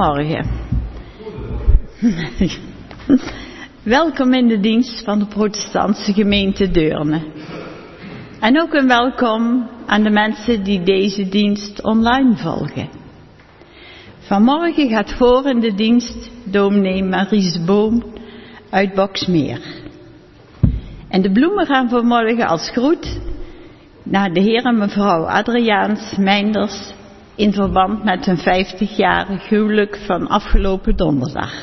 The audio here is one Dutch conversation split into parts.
Goedemorgen. Welkom in de dienst van de protestantse gemeente Deurne. En ook een welkom aan de mensen die deze dienst online volgen. Vanmorgen gaat voor in de dienst dominee Maries Boom uit Boxmeer. En de bloemen gaan vanmorgen als groet naar de heer en mevrouw Adriaans Meinders in verband met hun 50-jarig huwelijk van afgelopen donderdag.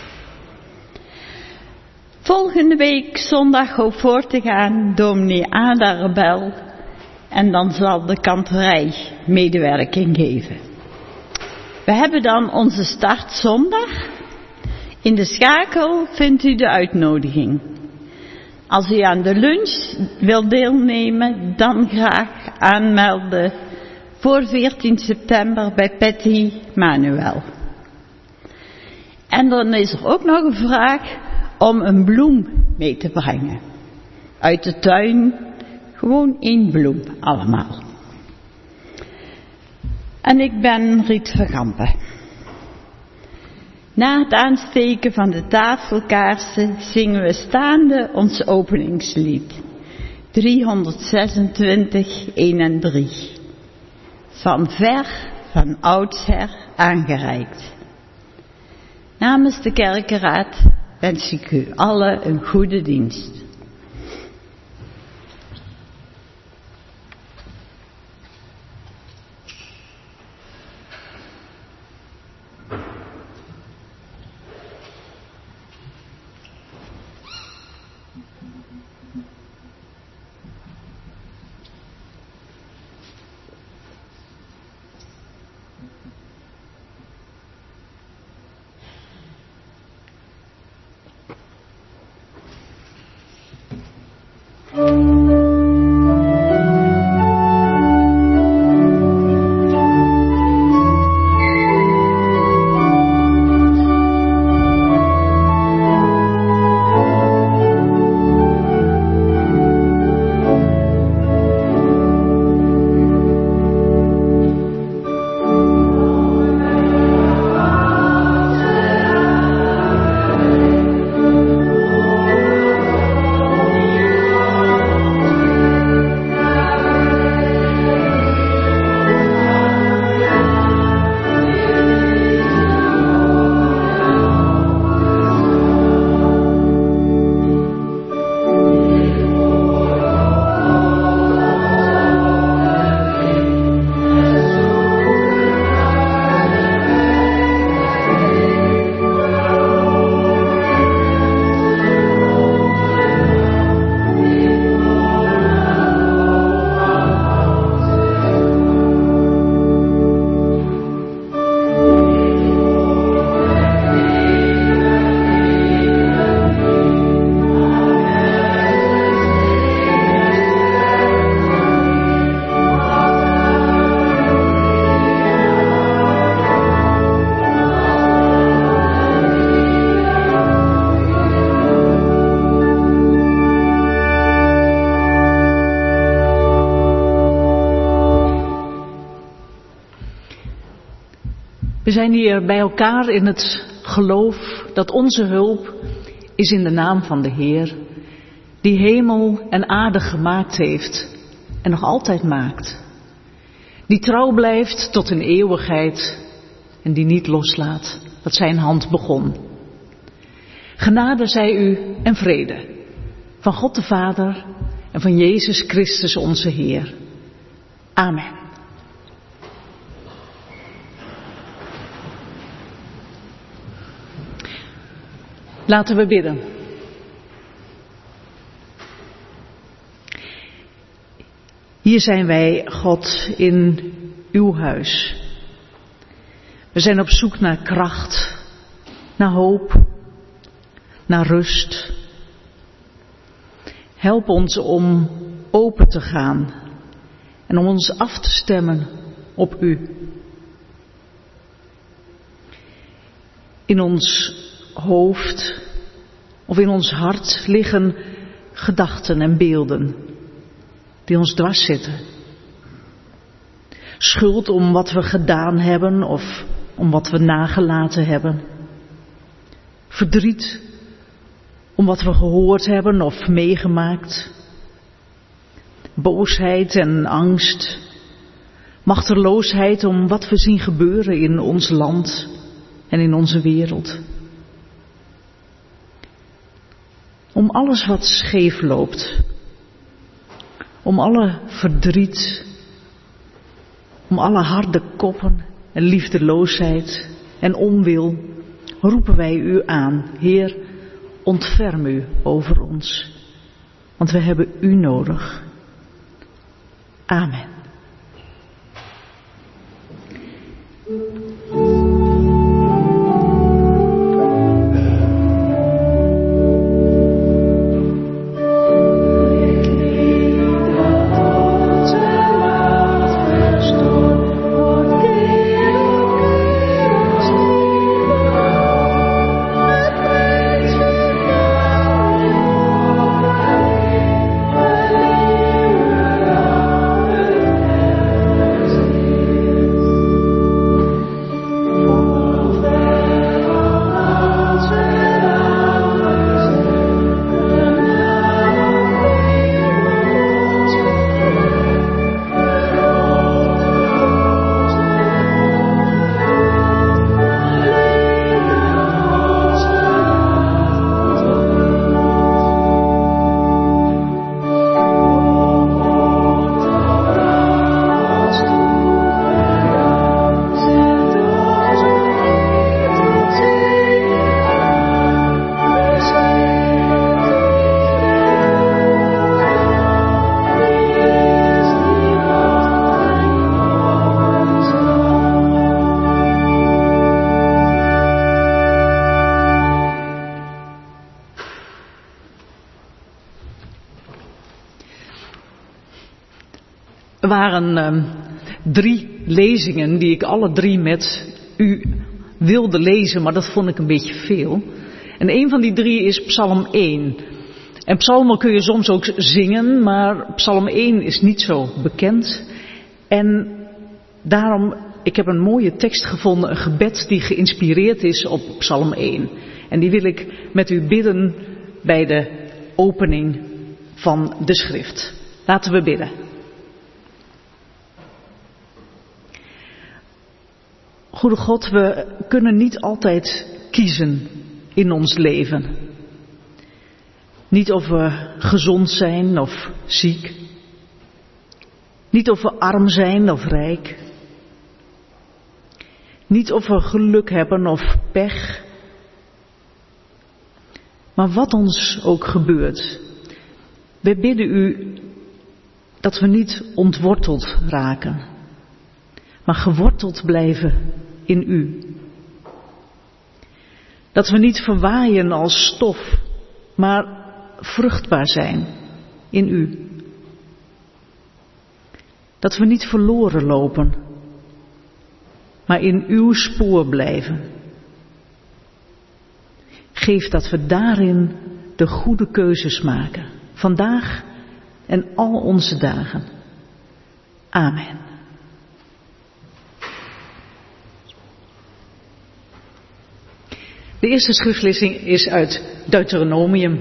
Volgende week zondag hoopt voor te gaan dominee Ada Rebel en dan zal de kanterij medewerking geven. We hebben dan onze start zondag. In de schakel vindt u de uitnodiging. Als u aan de lunch wilt deelnemen, dan graag aanmelden voor 14 september bij Patty Manuel. En dan is er ook nog een vraag om een bloem mee te brengen. Uit de tuin, gewoon 1 bloem allemaal. En ik ben Riet Vergampen. Na het aansteken van de tafelkaarsen zingen we staande ons openingslied. 326, 1 en 3. Van ver, van oudsher aangereikt. Namens de kerkenraad wens ik u allen een goede dienst. We zijn hier bij elkaar in het geloof dat onze hulp is in de naam van de Heer, die hemel en aarde gemaakt heeft en nog altijd maakt. Die trouw blijft tot in eeuwigheid en die niet loslaat wat zijn hand begon. Genade zij u en vrede van God de Vader en van Jezus Christus onze Heer. Amen. Laten we bidden. Hier zijn wij, God, in uw huis. We zijn op zoek naar kracht, naar hoop, naar rust. Help ons om open te gaan en om ons af te stemmen op u. In ons hoofd of in ons hart liggen gedachten en beelden die ons dwars zitten. Schuld om wat we gedaan hebben of om wat we nagelaten hebben. Verdriet om wat we gehoord hebben of meegemaakt. Boosheid en angst. Machteloosheid om wat we zien gebeuren in ons land en in onze wereld. Om alles wat scheef loopt. Om alle verdriet. Om alle harde koppen en liefdeloosheid en onwil roepen wij u aan. Heer, ontferm u over ons, want we hebben u nodig. Amen. Er waren 3 lezingen die ik alle 3 met u wilde lezen, maar dat vond ik een beetje veel. En een van die 3 is Psalm 1. En psalmen kun je soms ook zingen, maar Psalm 1 is niet zo bekend. En daarom, ik heb een mooie tekst gevonden, een gebed die geïnspireerd is op Psalm 1. En die wil ik met u bidden bij de opening van de schrift. Laten we bidden. Goede God, we kunnen niet altijd kiezen in ons leven. Niet of we gezond zijn of ziek. Niet of we arm zijn of rijk. Niet of we geluk hebben of pech. Maar wat ons ook gebeurt, wij bidden u dat we niet ontworteld raken, maar geworteld blijven in u. Dat we niet verwaaien als stof, maar vruchtbaar zijn in u. Dat we niet verloren lopen, maar in uw spoor blijven. Geef dat we daarin de goede keuzes maken, vandaag en al onze dagen. Amen. De eerste schriftlezing is uit Deuteronomium.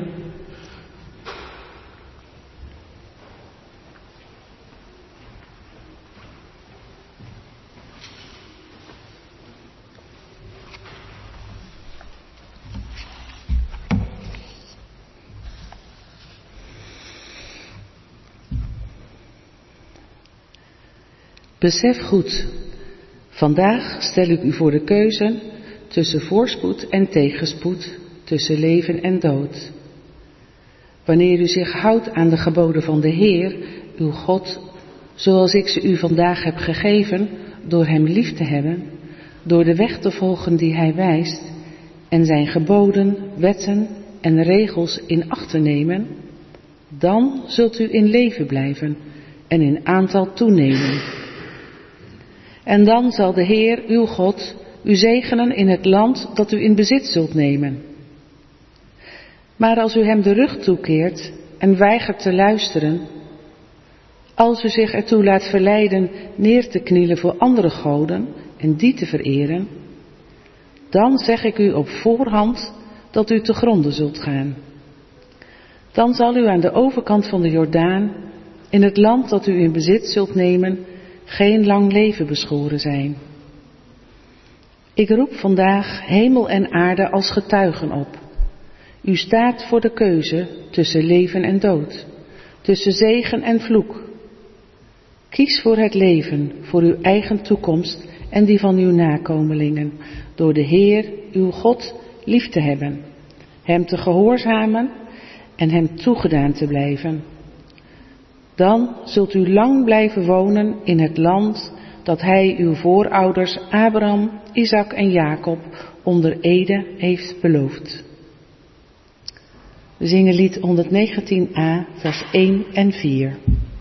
Besef goed, vandaag stel ik u voor de keuze tussen voorspoed en tegenspoed, tussen leven en dood. Wanneer u zich houdt aan de geboden van de Heer, uw God, zoals ik ze u vandaag heb gegeven, door hem lief te hebben, door de weg te volgen die hij wijst, en zijn geboden, wetten en regels in acht te nemen, dan zult u in leven blijven en in aantal toenemen. En dan zal de Heer, uw God, u zegenen in het land dat u in bezit zult nemen. Maar als u hem de rug toekeert en weigert te luisteren, als u zich ertoe laat verleiden neer te knielen voor andere goden en die te vereren, dan zeg ik u op voorhand dat u te gronde zult gaan. Dan zal u aan de overkant van de Jordaan, in het land dat u in bezit zult nemen, geen lang leven beschoren zijn. Ik roep vandaag hemel en aarde als getuigen op. U staat voor de keuze tussen leven en dood, tussen zegen en vloek. Kies voor het leven, voor uw eigen toekomst en die van uw nakomelingen, door de Heer, uw God, lief te hebben, Hem te gehoorzamen en Hem toegedaan te blijven. Dan zult u lang blijven wonen in het land dat Hij uw voorouders Abraham, Isaac en Jacob onder ede heeft beloofd. We zingen lied 119a, vers 1 en 4.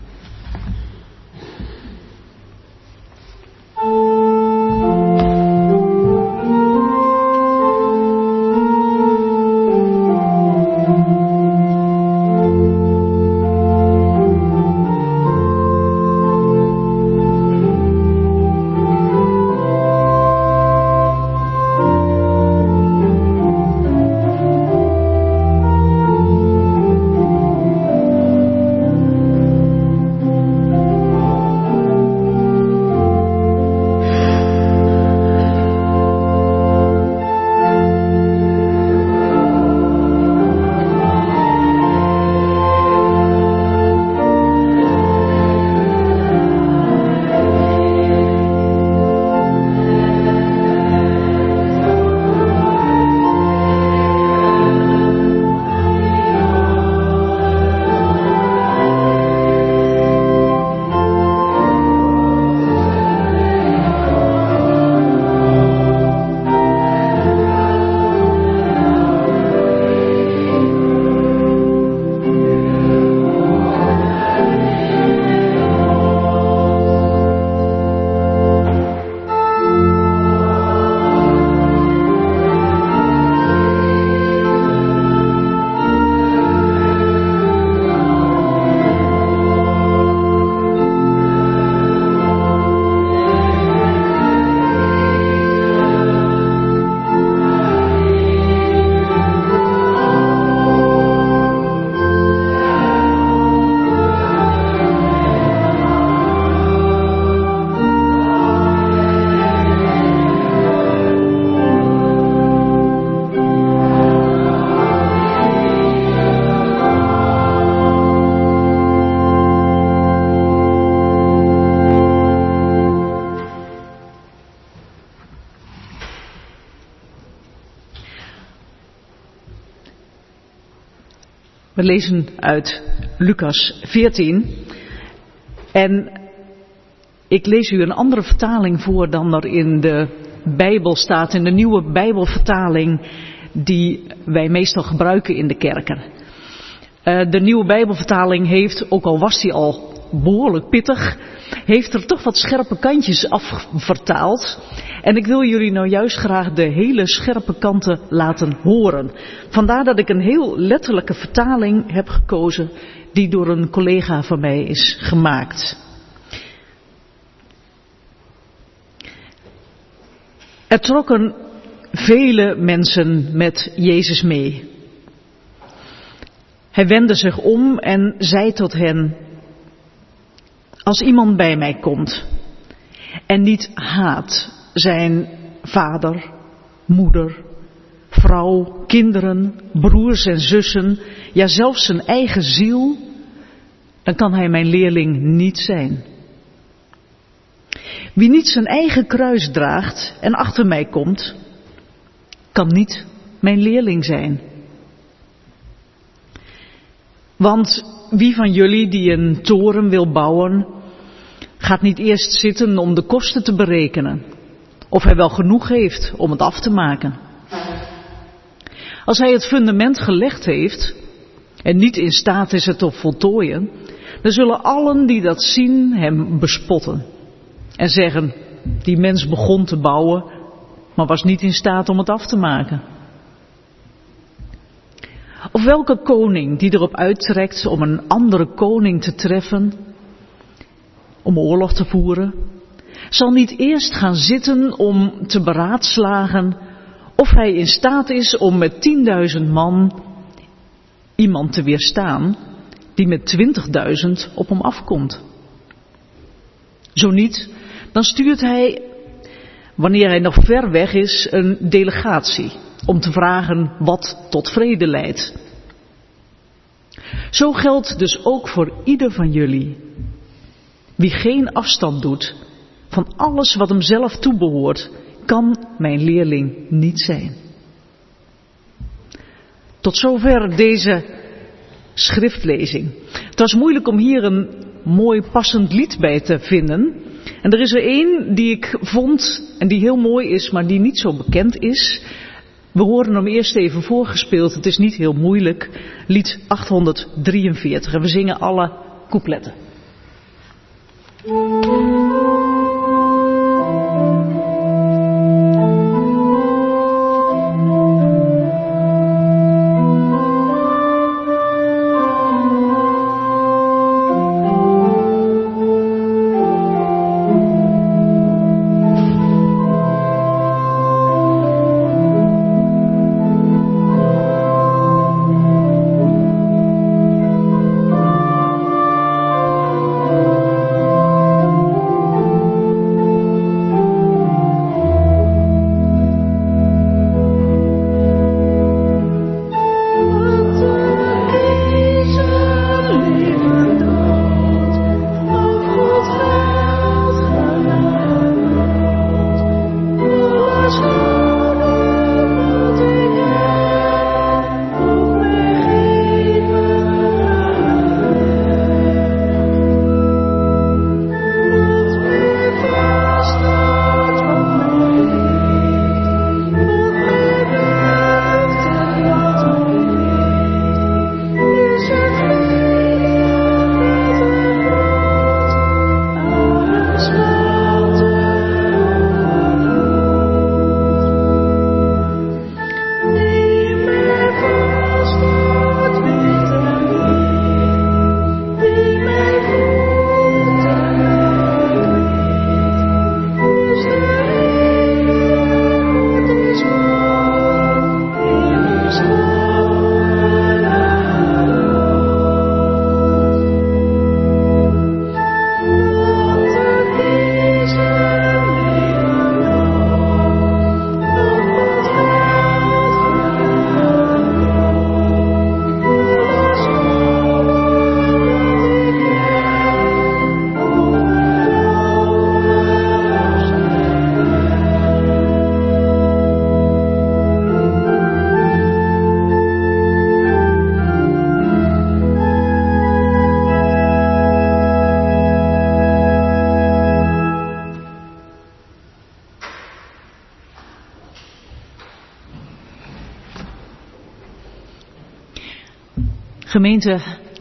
We lezen uit Lucas 14 en ik lees u een andere vertaling voor dan er in de Bijbel staat, in de nieuwe Bijbelvertaling die wij meestal gebruiken in de kerken. De nieuwe Bijbelvertaling heeft, ook al was die al behoorlijk pittig, heeft er toch wat scherpe kantjes afvertaald. En ik wil jullie nou juist graag de hele scherpe kanten laten horen. Vandaar dat ik een heel letterlijke vertaling heb gekozen die door een collega van mij is gemaakt. Er trokken vele mensen met Jezus mee. Hij wendde zich om en zei tot hen: als iemand bij mij komt en niet haat zijn vader, moeder, vrouw, kinderen, broers en zussen, ja zelfs zijn eigen ziel, dan kan hij mijn leerling niet zijn. Wie niet zijn eigen kruis draagt en achter mij komt, kan niet mijn leerling zijn. Want wie van jullie die een toren wil bouwen, gaat niet eerst zitten om de kosten te berekenen, of hij wel genoeg heeft om het af te maken. Als hij het fundament gelegd heeft en niet in staat is het te voltooien, dan zullen allen die dat zien hem bespotten en zeggen: die mens begon te bouwen, maar was niet in staat om het af te maken. Of welke koning die erop uittrekt om een andere koning te treffen, om oorlog te voeren, zal niet eerst gaan zitten om te beraadslagen of hij in staat is om met 10.000 man iemand te weerstaan die met 20.000 op hem afkomt. Zo niet, dan stuurt hij, wanneer hij nog ver weg is, een delegatie om te vragen wat tot vrede leidt. Zo geldt dus ook voor ieder van jullie. Wie geen afstand doet van alles wat hem zelf toebehoort, kan mijn leerling niet zijn. Tot zover deze schriftlezing. Het was moeilijk om hier een mooi passend lied bij te vinden. En er is er één die ik vond en die heel mooi is, maar die niet zo bekend is. We horen hem eerst even voorgespeeld. Het is niet heel moeilijk. Lied 843. En we zingen alle coupletten. Gemeente,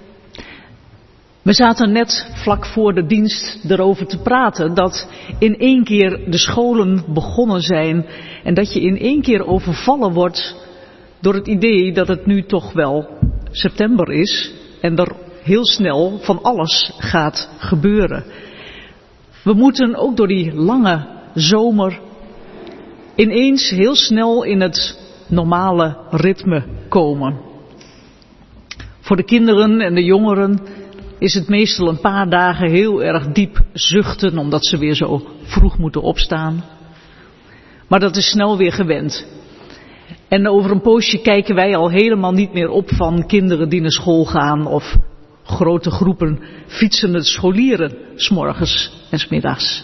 we zaten net vlak voor de dienst erover te praten dat in één keer de scholen begonnen zijn en dat je in één keer overvallen wordt door het idee dat het nu toch wel september is en er heel snel van alles gaat gebeuren. We moeten ook door die lange zomer ineens heel snel in het normale ritme komen. Voor de kinderen en de jongeren is het meestal een paar dagen heel erg diep zuchten omdat ze weer zo vroeg moeten opstaan. Maar dat is snel weer gewend. En over een poosje kijken wij al helemaal niet meer op van kinderen die naar school gaan of grote groepen fietsende scholieren 's morgens en 's middags.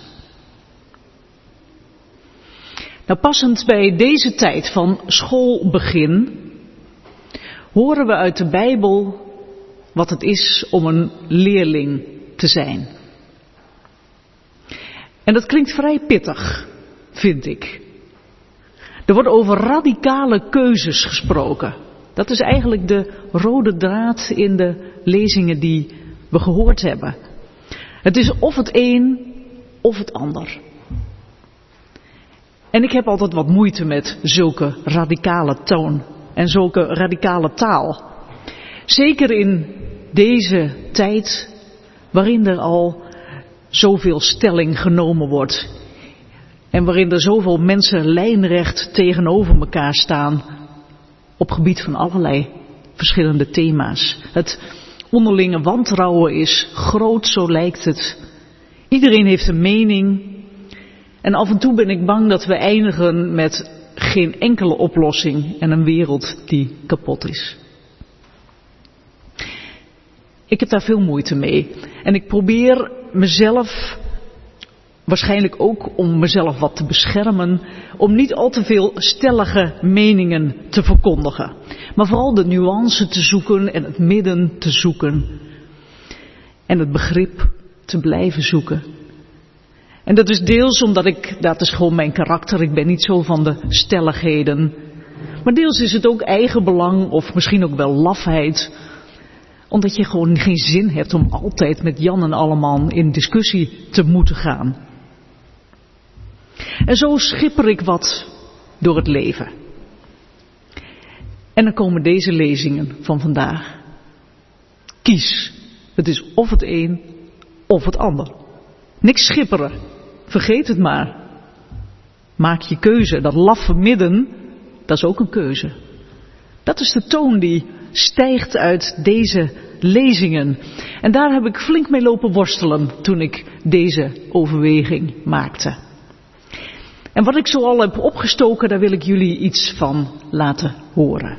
Nou, passend bij deze tijd van schoolbegin horen we uit de Bijbel wat het is om een leerling te zijn. En dat klinkt vrij pittig, vind ik. Er wordt over radicale keuzes gesproken. Dat is eigenlijk de rode draad in de lezingen die we gehoord hebben. Het is of het een of het ander. En ik heb altijd wat moeite met zulke radicale toon en zulke radicale taal. Zeker in deze tijd waarin er al zoveel stelling genomen wordt En waarin er zoveel mensen lijnrecht tegenover elkaar staan op gebied van allerlei verschillende thema's. Het onderlinge wantrouwen is groot, zo lijkt het. Iedereen heeft een mening. En af en toe ben ik bang dat we eindigen met geen enkele oplossing en een wereld die kapot is. Ik heb daar veel moeite mee. En ik probeer mezelf, waarschijnlijk ook om mezelf wat te beschermen, om niet al te veel stellige meningen te verkondigen. Maar vooral de nuance te zoeken en het midden te zoeken. En het begrip te blijven zoeken. En dat is deels omdat dat is gewoon mijn karakter, ik ben niet zo van de stelligheden. Maar deels is het ook eigenbelang of misschien ook wel lafheid. Omdat je gewoon geen zin hebt om altijd met Jan en alleman in discussie te moeten gaan. En zo schipper ik wat door het leven. En dan komen deze lezingen van vandaag. Kies. Het is of het een of het ander. Niks schipperen. Vergeet het maar. Maak je keuze. Dat laffe midden, dat is ook een keuze. Dat is de toon die stijgt uit deze lezingen. En daar heb ik flink mee lopen worstelen toen ik deze overweging maakte. En wat ik zo al heb opgestoken, daar wil ik jullie iets van laten horen.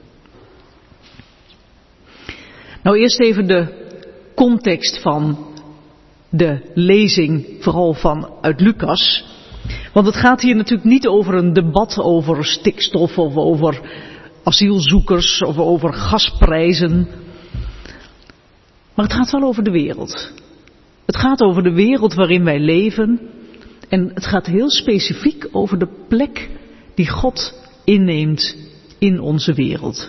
Nou, eerst even de context van de lezing, vooral uit Lucas. Want het gaat hier natuurlijk niet over een debat over stikstof of over asielzoekers of over gasprijzen. Maar het gaat wel over de wereld. Het gaat over de wereld waarin wij leven. En het gaat heel specifiek over de plek die God inneemt in onze wereld.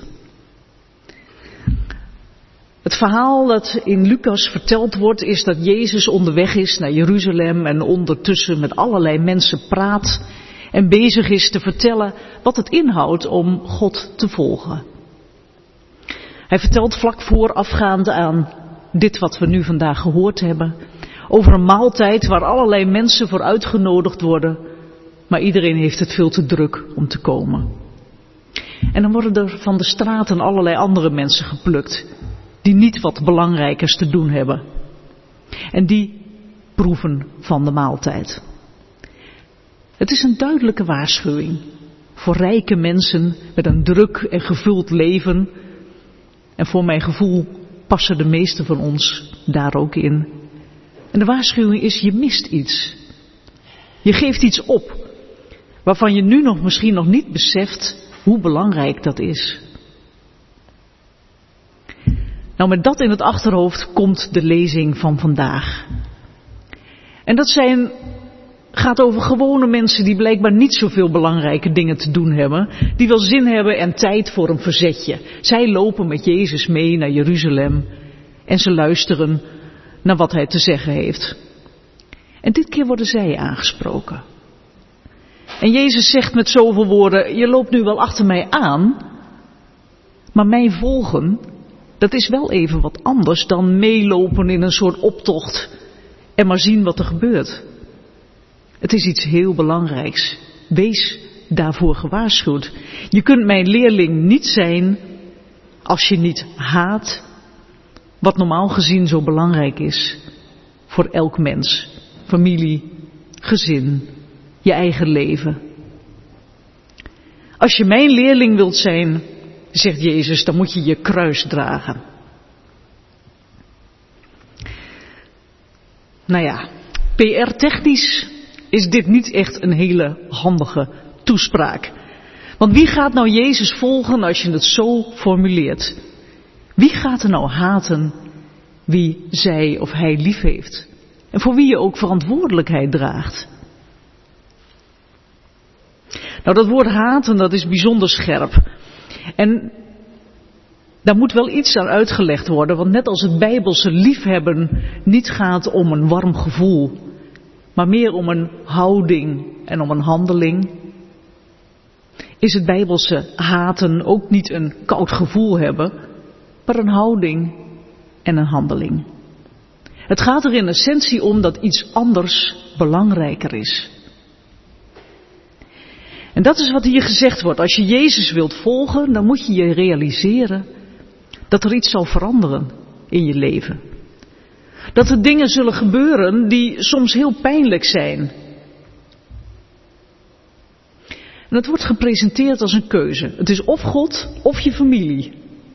Het verhaal dat in Lucas verteld wordt is dat Jezus onderweg is naar Jeruzalem en ondertussen met allerlei mensen praat en bezig is te vertellen wat het inhoudt om God te volgen. Hij vertelt vlak voorafgaand aan dit wat we nu vandaag gehoord hebben, over een maaltijd waar allerlei mensen voor uitgenodigd worden, maar iedereen heeft het veel te druk om te komen. En dan worden er van de straten allerlei andere mensen geplukt, die niet wat belangrijkers te doen hebben. En die proeven van de maaltijd. Het is een duidelijke waarschuwing voor rijke mensen met een druk en gevuld leven. En voor mijn gevoel passen de meesten van ons daar ook in. En de waarschuwing is, je mist iets. Je geeft iets op, waarvan je nu misschien nog niet beseft hoe belangrijk dat is. Nou, met dat in het achterhoofd komt de lezing van vandaag. En dat gaat over gewone mensen die blijkbaar niet zoveel belangrijke dingen te doen hebben. Die wel zin hebben en tijd voor een verzetje. Zij lopen met Jezus mee naar Jeruzalem en ze luisteren naar wat hij te zeggen heeft. En dit keer worden zij aangesproken. En Jezus zegt met zoveel woorden, je loopt nu wel achter mij aan, maar mij volgen, dat is wel even wat anders dan meelopen in een soort optocht en maar zien wat er gebeurt. Het is iets heel belangrijks. Wees daarvoor gewaarschuwd. Je kunt mijn leerling niet zijn als je niet haat wat normaal gezien zo belangrijk is voor elk mens. Familie, gezin, je eigen leven. Als je mijn leerling wilt zijn, zegt Jezus, dan moet je je kruis dragen. Nou ja, PR-technisch is dit niet echt een hele handige toespraak. Want wie gaat nou Jezus volgen als je het zo formuleert? Wie gaat er nou haten wie zij of hij lief heeft? En voor wie je ook verantwoordelijkheid draagt? Nou, dat woord haten, dat is bijzonder scherp. En daar moet wel iets aan uitgelegd worden, want net als het Bijbelse liefhebben niet gaat om een warm gevoel, maar meer om een houding en om een handeling, is het Bijbelse haten ook niet een koud gevoel hebben, maar een houding en een handeling. Het gaat er in essentie om dat iets anders belangrijker is. En dat is wat hier gezegd wordt. Als je Jezus wilt volgen, dan moet je je realiseren dat er iets zal veranderen in je leven. Dat er dingen zullen gebeuren die soms heel pijnlijk zijn. En het wordt gepresenteerd als een keuze. Het is of God of je familie.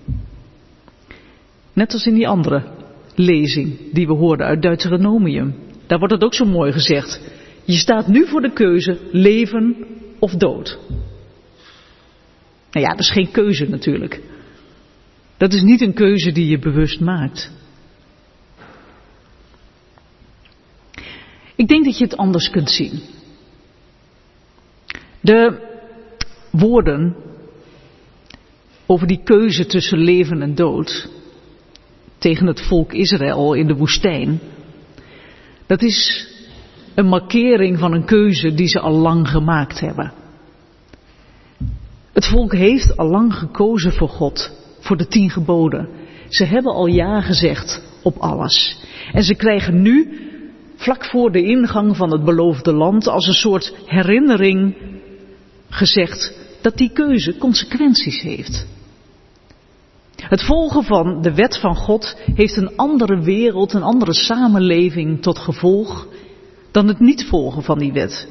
Net als in die andere lezing die we hoorden uit Deuteronomium. Daar wordt het ook zo mooi gezegd. Je staat nu voor de keuze leven of dood. Nou ja, dat is geen keuze natuurlijk. Dat is niet een keuze die je bewust maakt. Ik denk dat je het anders kunt zien. De woorden over die keuze tussen leven en dood tegen het volk Israël in de woestijn, dat is een markering van een keuze die ze al lang gemaakt hebben. Het volk heeft al lang gekozen voor God, voor de 10 geboden. Ze hebben al ja gezegd op alles. En ze krijgen nu, vlak voor de ingang van het beloofde land, als een soort herinnering gezegd dat die keuze consequenties heeft. Het volgen van de wet van God heeft een andere wereld, een andere samenleving tot gevolg dan het niet volgen van die wet.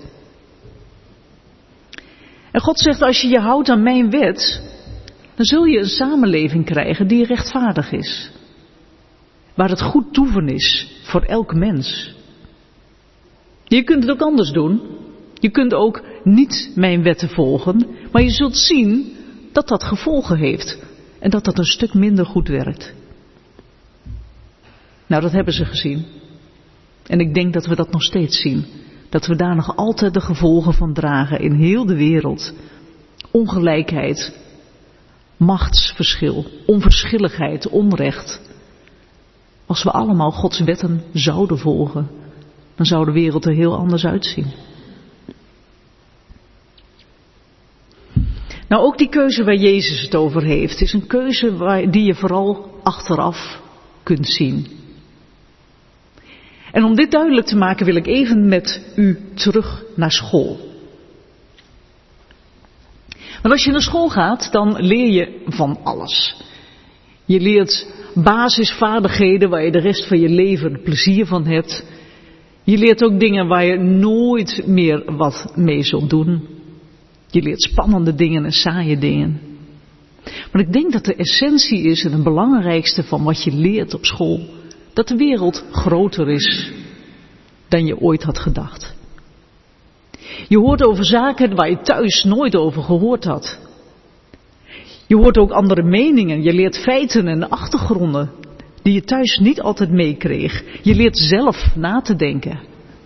En God zegt, als je je houdt aan mijn wet, dan zul je een samenleving krijgen die rechtvaardig is. Waar het goed toeven is voor elk mens. Je kunt het ook anders doen. Je kunt ook niet mijn wetten volgen, maar je zult zien dat dat gevolgen heeft. En dat dat een stuk minder goed werkt. Nou, dat hebben ze gezien. En ik denk dat we dat nog steeds zien. Dat we daar nog altijd de gevolgen van dragen in heel de wereld. Ongelijkheid, machtsverschil, onverschilligheid, onrecht. Als we allemaal Gods wetten zouden volgen, dan zou de wereld er heel anders uitzien. Nou, ook die keuze waar Jezus het over heeft, is een keuze die je vooral achteraf kunt zien. En om dit duidelijk te maken wil ik even met u terug naar school. Want als je naar school gaat, dan leer je van alles. Je leert basisvaardigheden waar je de rest van je leven plezier van hebt. Je leert ook dingen waar je nooit meer wat mee zult doen. Je leert spannende dingen en saaie dingen. Maar ik denk dat de essentie is en het belangrijkste van wat je leert op school, dat de wereld groter is dan je ooit had gedacht. Je hoort over zaken waar je thuis nooit over gehoord had. Je hoort ook andere meningen. Je leert feiten en achtergronden die je thuis niet altijd meekreeg. Je leert zelf na te denken.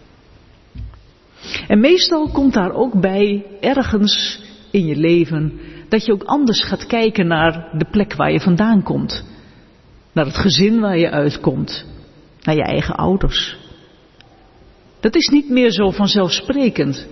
En meestal komt daar ook bij, ergens in je leven, dat je ook anders gaat kijken naar de plek waar je vandaan komt. Naar het gezin waar je uitkomt. Naar je eigen ouders. Dat is niet meer zo vanzelfsprekend.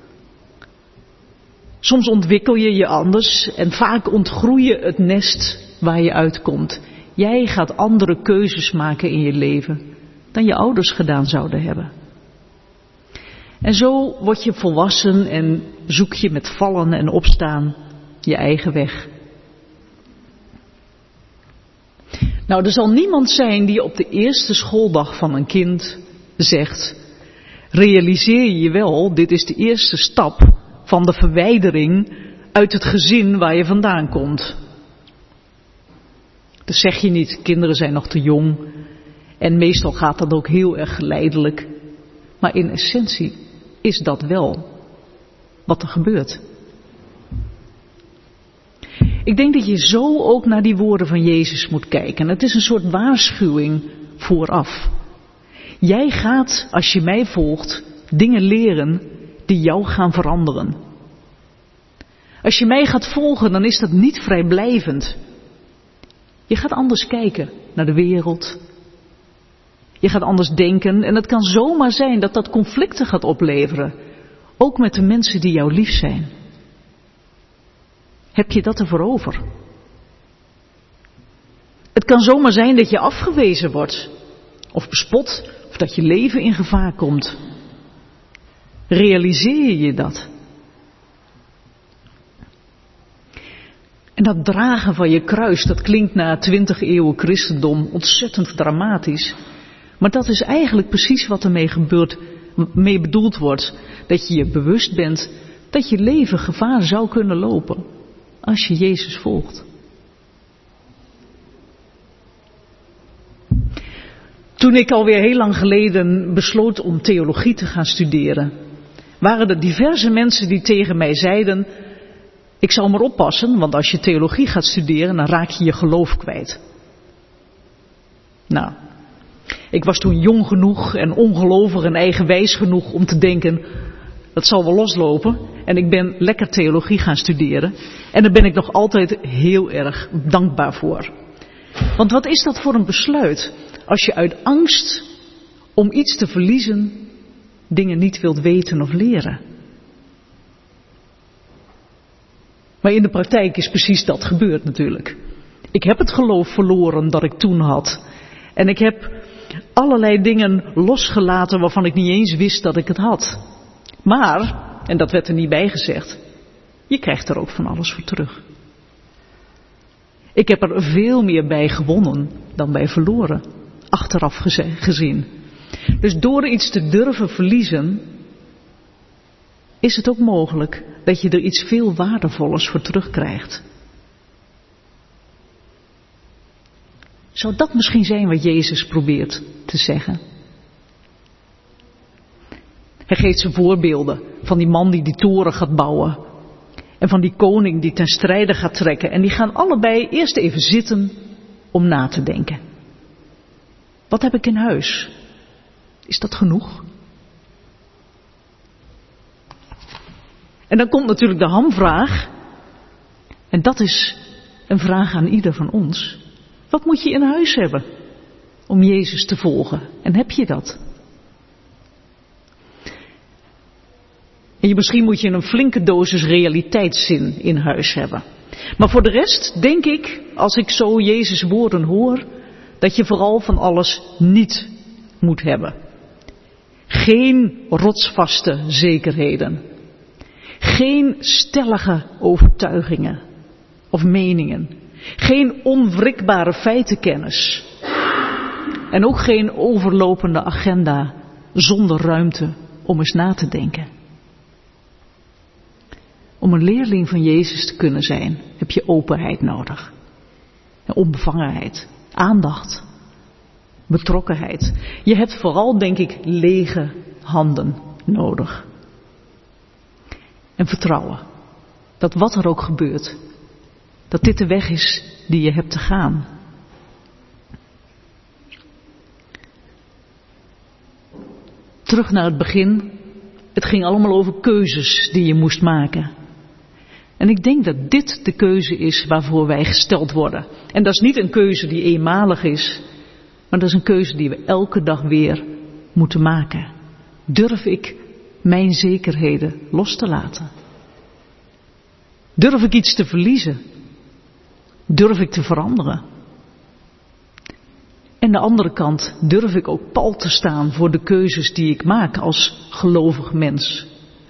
Soms ontwikkel je je anders en vaak ontgroei je het nest waar je uitkomt. Jij gaat andere keuzes maken in je leven dan je ouders gedaan zouden hebben. En zo word je volwassen en zoek je met vallen en opstaan je eigen weg. Nou, er zal niemand zijn die op de eerste schooldag van een kind zegt, realiseer je wel, dit is de eerste stap van de verwijdering uit het gezin waar je vandaan komt. Dat zeg je niet, kinderen zijn nog te jong en meestal gaat dat ook heel erg geleidelijk. Maar in essentie is dat wel wat er gebeurt. Ik denk dat je zo ook naar die woorden van Jezus moet kijken. Het is een soort waarschuwing vooraf. Jij gaat, als je mij volgt, dingen leren die jou gaan veranderen. Als je mij gaat volgen, dan is dat niet vrijblijvend. Je gaat anders kijken naar de wereld. Je gaat anders denken en het kan zomaar zijn dat dat conflicten gaat opleveren. Ook met de mensen die jou lief zijn. Heb je dat ervoor over? Het kan zomaar zijn dat je afgewezen wordt. Of bespot. Of dat je leven in gevaar komt. Realiseer je dat? En dat dragen van je kruis, dat klinkt na 20 eeuwen christendom ontzettend dramatisch. Maar dat is eigenlijk precies wat ermee mee bedoeld wordt. Dat je je bewust bent dat je leven gevaar zou kunnen lopen als je Jezus volgt. Toen ik alweer heel lang geleden besloot om theologie te gaan studeren, waren er diverse mensen die tegen mij zeiden: ik zou maar oppassen, want als je theologie gaat studeren, dan raak je je geloof kwijt. Nou, ik was toen jong genoeg en ongelovig en eigenwijs genoeg om te denken, dat zal wel loslopen. En ik ben lekker theologie gaan studeren. En daar ben ik nog altijd heel erg dankbaar voor. Want wat is dat voor een besluit? Als je uit angst om iets te verliezen dingen niet wilt weten of leren. Maar in de praktijk is precies dat gebeurd natuurlijk. Ik heb het geloof verloren dat ik toen had. En ik heb allerlei dingen losgelaten waarvan ik niet eens wist dat ik het had. Maar, en dat werd er niet bij gezegd, je krijgt er ook van alles voor terug. Ik heb er veel meer bij gewonnen dan bij verloren, achteraf gezien. Dus door iets te durven verliezen, is het ook mogelijk dat je er iets veel waardevollers voor terugkrijgt. Zou dat misschien zijn wat Jezus probeert te zeggen? Hij geeft zijn voorbeelden van die man die toren gaat bouwen. En van die koning die ten strijde gaat trekken. En die gaan allebei eerst even zitten om na te denken. Wat heb ik in huis? Is dat genoeg? En dan komt natuurlijk de hamvraag. En dat is een vraag aan ieder van ons. Wat moet je in huis hebben om Jezus te volgen? En heb je dat? En misschien moet je een flinke dosis realiteitszin in huis hebben. Maar voor de rest denk ik, als ik zo Jezus' woorden hoor, dat je vooral van alles niet moet hebben. Geen rotsvaste zekerheden. Geen stellige overtuigingen of meningen. Geen onwrikbare feitenkennis. En ook geen overlopende agenda zonder ruimte om eens na te denken. Om een leerling van Jezus te kunnen zijn, heb je openheid nodig. Onbevangenheid, aandacht, betrokkenheid. Je hebt vooral, denk ik, lege handen nodig. En vertrouwen. Dat wat er ook gebeurt, dat dit de weg is die je hebt te gaan. Terug naar het begin. Het ging allemaal over keuzes die je moest maken. En ik denk dat dit de keuze is waarvoor wij gesteld worden. En dat is niet een keuze die eenmalig is, maar dat is een keuze die we elke dag weer moeten maken. Durf ik mijn zekerheden los te laten? Durf ik iets te verliezen? Durf ik te veranderen? En de andere kant, durf ik ook pal te staan voor de keuzes die ik maak als gelovig mens?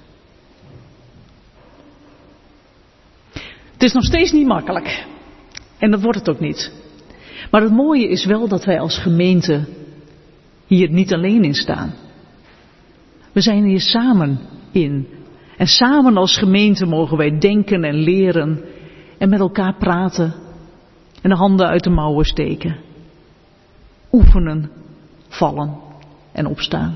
Het is nog steeds niet makkelijk. En dat wordt het ook niet. Maar het mooie is wel dat wij als gemeente hier niet alleen in staan. We zijn hier samen in. En samen als gemeente mogen wij denken en leren. En met elkaar praten. En de handen uit de mouwen steken. Oefenen, vallen en opstaan.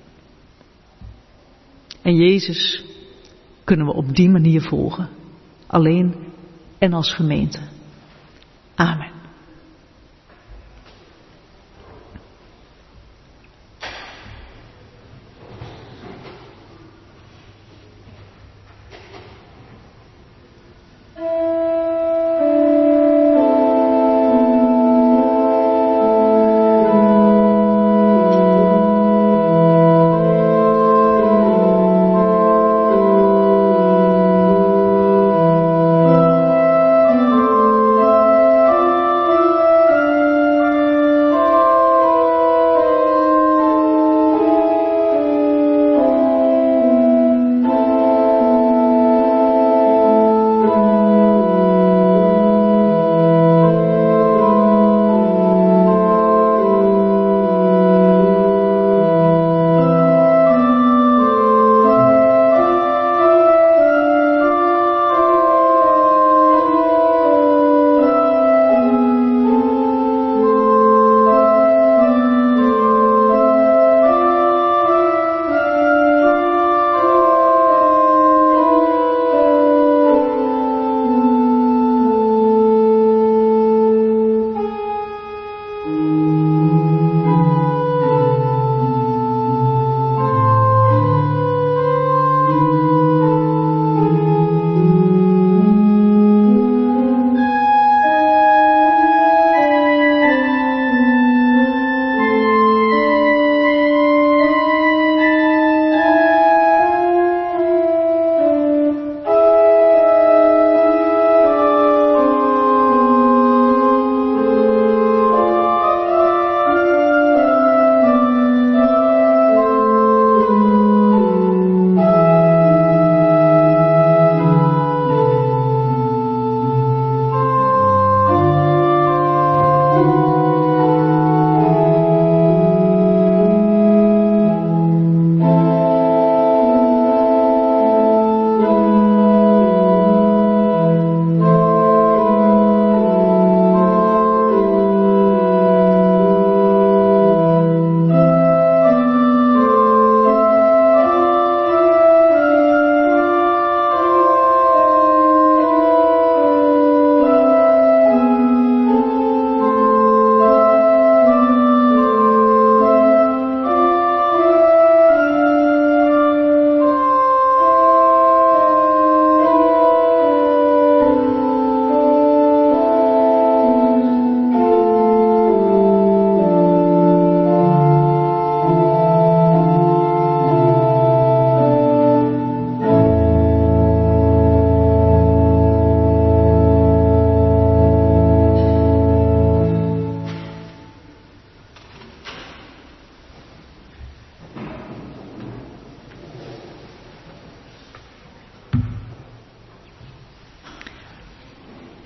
En Jezus kunnen we op die manier volgen. Alleen en als gemeente. Amen.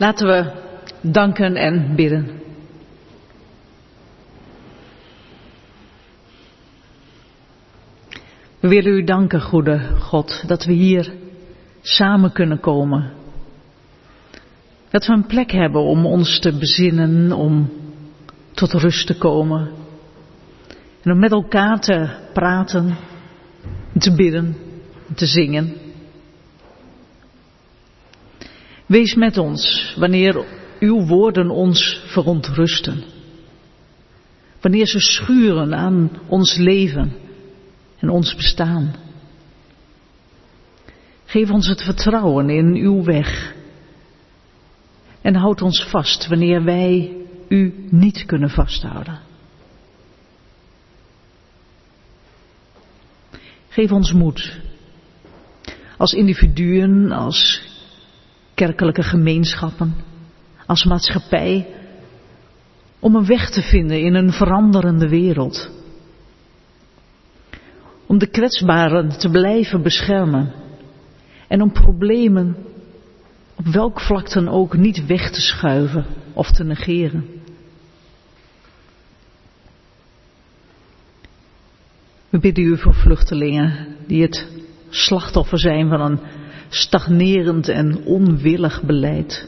Laten we danken en bidden. We willen u danken, goede God, dat we hier samen kunnen komen. Dat we een plek hebben om ons te bezinnen, om tot rust te komen. En om met elkaar te praten, te bidden, te zingen. Wees met ons wanneer uw woorden ons verontrusten. Wanneer ze schuren aan ons leven en ons bestaan. Geef ons het vertrouwen in uw weg. En houd ons vast wanneer wij u niet kunnen vasthouden. Geef ons moed. Als individuen, als kerkelijke gemeenschappen, als maatschappij, om een weg te vinden in een veranderende wereld. Om de kwetsbaren te blijven beschermen en om problemen op welk vlak dan ook niet weg te schuiven of te negeren. We bidden u voor vluchtelingen die het slachtoffer zijn van een stagnerend en onwillig beleid.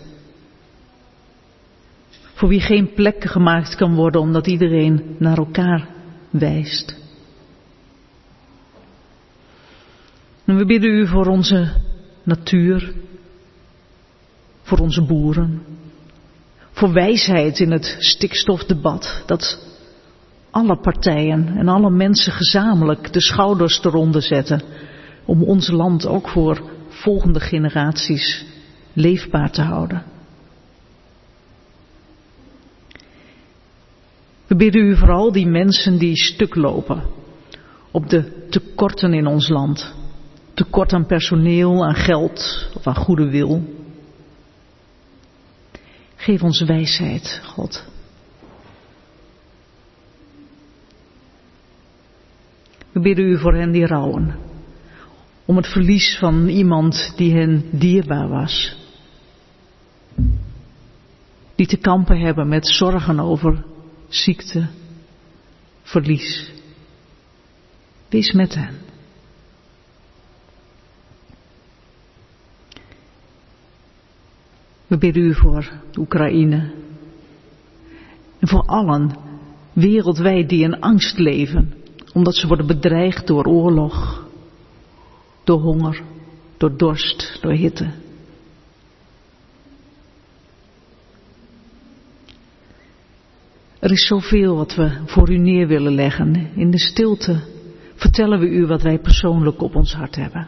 Voor wie geen plek gemaakt kan worden omdat iedereen naar elkaar wijst. En we bidden u voor onze natuur, voor onze boeren, voor wijsheid in het stikstofdebat, dat alle partijen en alle mensen gezamenlijk de schouders eronder zetten om ons land ook voor volgende generaties leefbaar te houden. We bidden u voor al die mensen die stuk lopen op de tekorten in ons land. Tekort aan personeel, aan geld of aan goede wil. Geef ons wijsheid, God. We bidden u voor hen die rouwen. Om het verlies van iemand die hen dierbaar was. Die te kampen hebben met zorgen over ziekte, verlies. Wees met hen. We bidden u voor de Oekraïne. En voor allen wereldwijd die in angst leven. Omdat ze worden bedreigd door oorlog. Door honger. Door dorst. Door hitte. Er is zoveel wat we voor u neer willen leggen. In de stilte vertellen we u wat wij persoonlijk op ons hart hebben.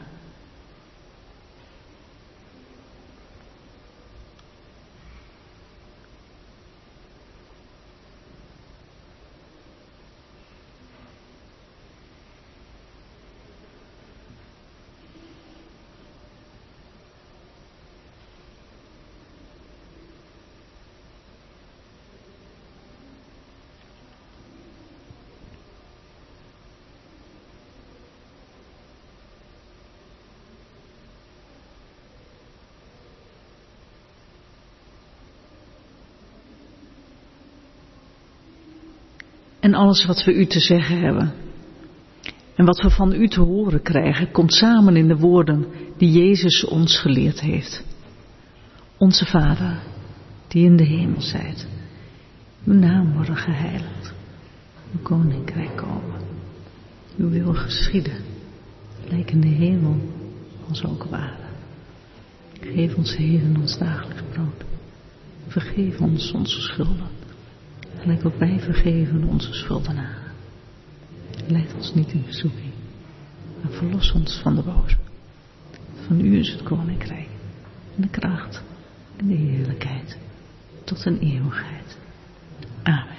En alles wat we u te zeggen hebben en wat we van u te horen krijgen, komt samen in de woorden die Jezus ons geleerd heeft. Onze Vader, die in de hemel zijt, uw naam worden geheiligd, uw koninkrijk komen, uw wil geschieden, gelijk in de hemel als ook op aarde. Geef ons heden ons dagelijks brood. Vergeef ons onze schulden. Gelijk ook wij vergeven onze schuldenaren. Leid ons niet in verzoeking, maar verlos ons van de boze. Van u is het koninkrijk, en de kracht, en de heerlijkheid, tot een eeuwigheid. Amen.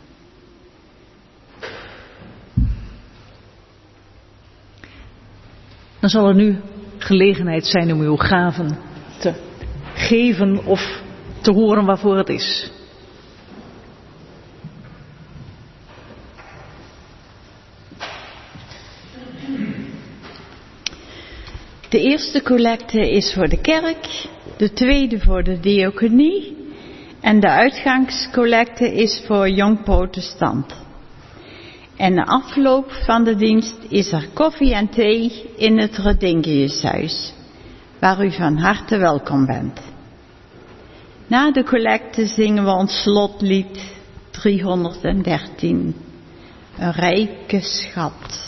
Dan zal er nu gelegenheid zijn om uw gaven te geven of te horen waarvoor het is. De eerste collecte is voor de kerk de tweede voor de diaconie en de uitgangscollecte is voor Jong Protestant. En na afloop van de dienst is er koffie en thee in het Redingiushuis, waar u van harte welkom bent. Na de collecte zingen we ons slotlied 313, een rijke schat.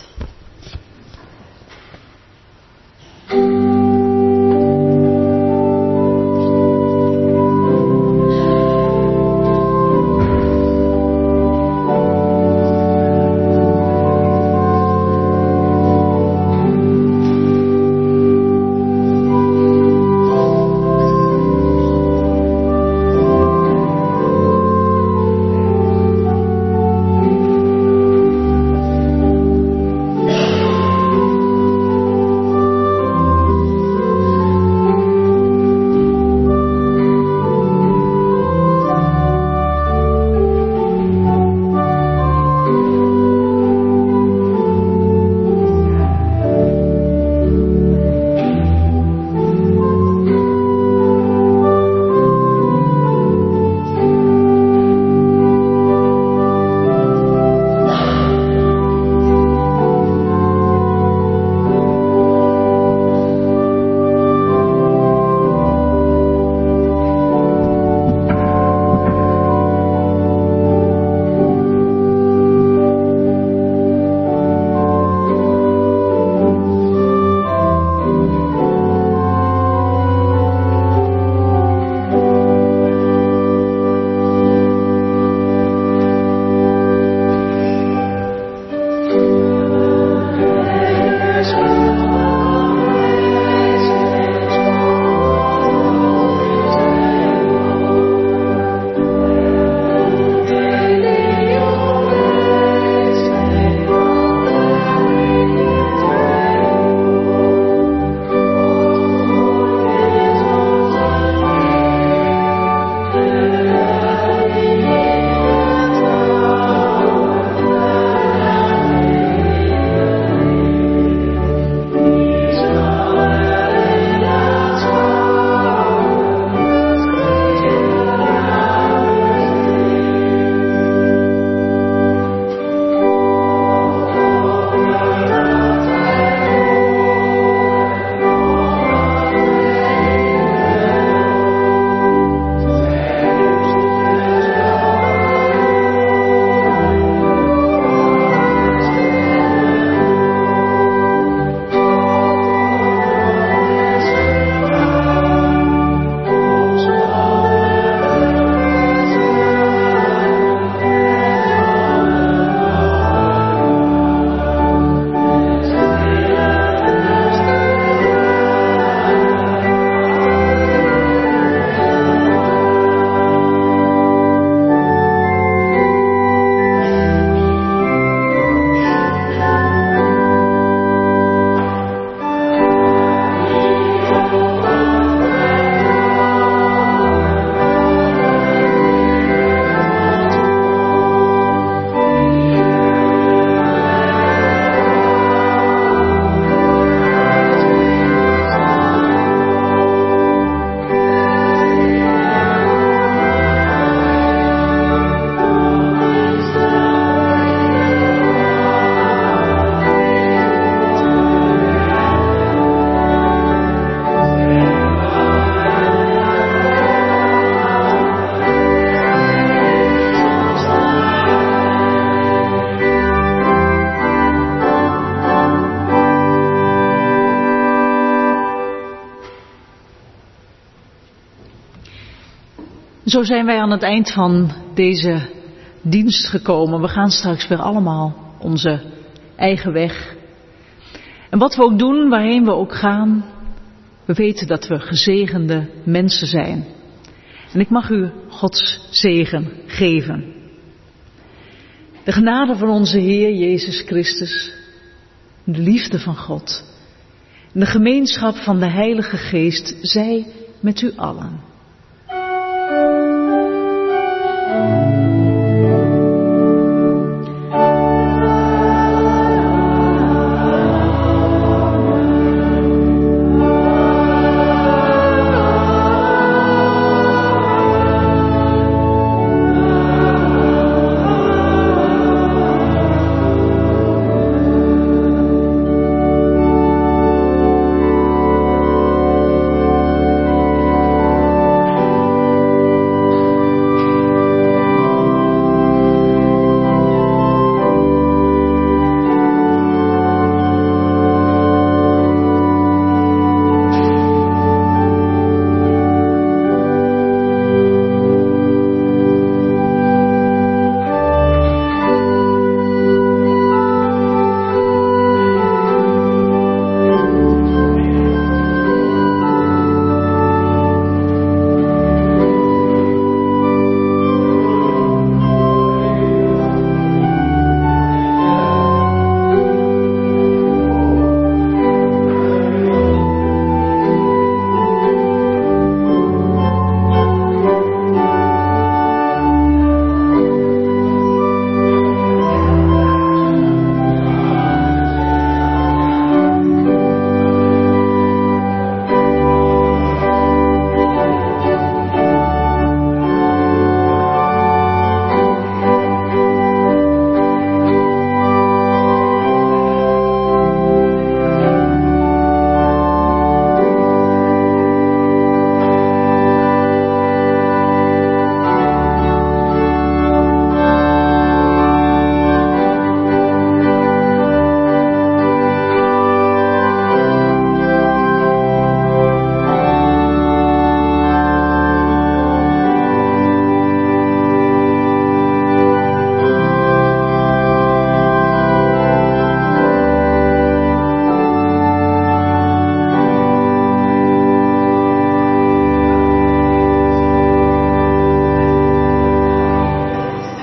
Zo zijn wij aan het eind van deze dienst gekomen. We gaan straks weer allemaal onze eigen weg. En wat we ook doen, waarheen we ook gaan, we weten dat we gezegende mensen zijn. En ik mag u Gods zegen geven. De genade van onze Heer Jezus Christus, de liefde van God en de gemeenschap van de Heilige Geest zij met u allen.